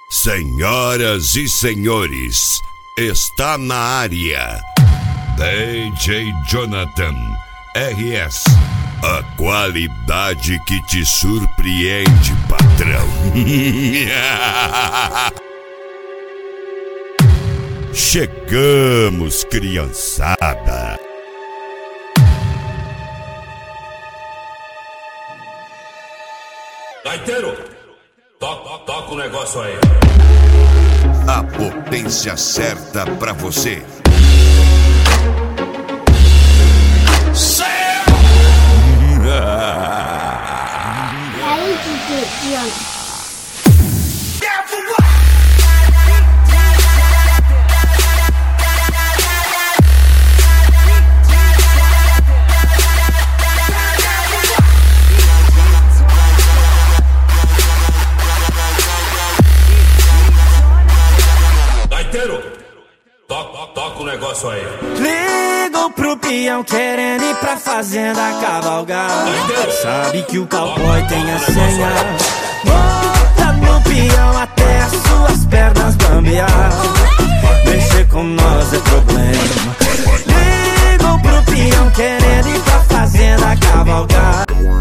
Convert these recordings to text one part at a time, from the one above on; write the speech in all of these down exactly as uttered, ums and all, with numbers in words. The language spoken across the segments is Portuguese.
Senhoras e senhores, está na área D J Jonathan R S. A qualidade que te surpreende, patrão. Chegamos, criançada. Gaiteiro, toca, toca o negócio aí. A potência certa pra você. Aí, D J Jonathan. Toca, toca o negócio aí. Ligam pro peão querendo ir pra fazenda cavalgar. Sabe que o cowboy tem a senha. Monta no peão até as suas pernas bambear. Mexer com nós é problema. Ligam pro peão querendo ir pra fazenda cavalgar.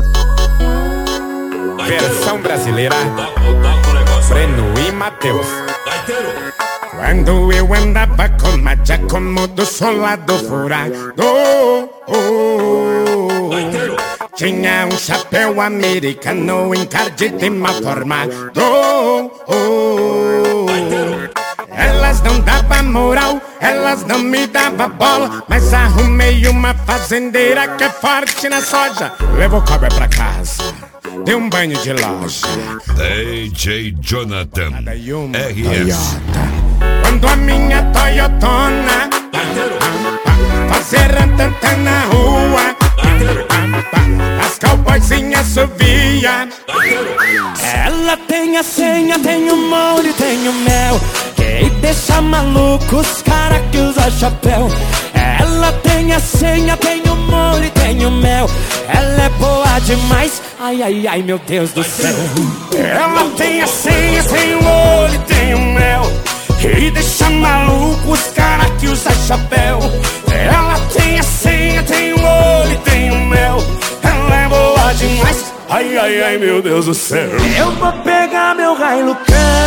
Versão brasileira, Breno e Matheus. Quando eu andava com Madia como do solado furado, oh, oh, tinha um chapéu americano encardido e mal formado, oh, oh. Elas não davam moral, elas não me davam bola, mas arrumei uma fazendeira que é forte na soja. Levou cobra pra casa, deu um banho de loja. D J Jonathan R S. Quando a minha Toyotona fazer tanta na rua, as cowboyzinhas subia. Ela tem a senha, tem o molho, tem o mel, que deixa maluco os cara que usa chapéu. Ela tem a senha, tem o molho, tem o mel, ela é boa demais, ai, ai, ai, meu Deus do céu. Ela tem a senha, tem o molho, tem o mel, e deixa maluco os cara que usa chapéu. Ela tem a senha, tem o olho, tem o mel, ela é boa demais, ai, ai, ai, meu Deus do céu. Eu vou pegar meu Hilux,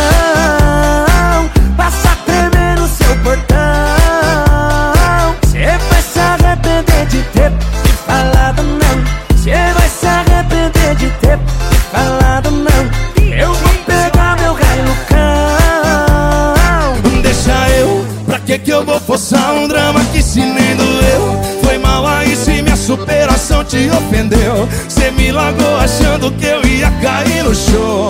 passar tremer no seu portão. Cê vai se arrepender de ter me falado não. Cê vai se arrepender de ter me falado não. Eu vou pegar meu Hilux. Pra que que eu vou forçar um drama que se nem doeu? Foi mal aí se minha superação te ofendeu. Cê me largou achando que eu ia cair no chão.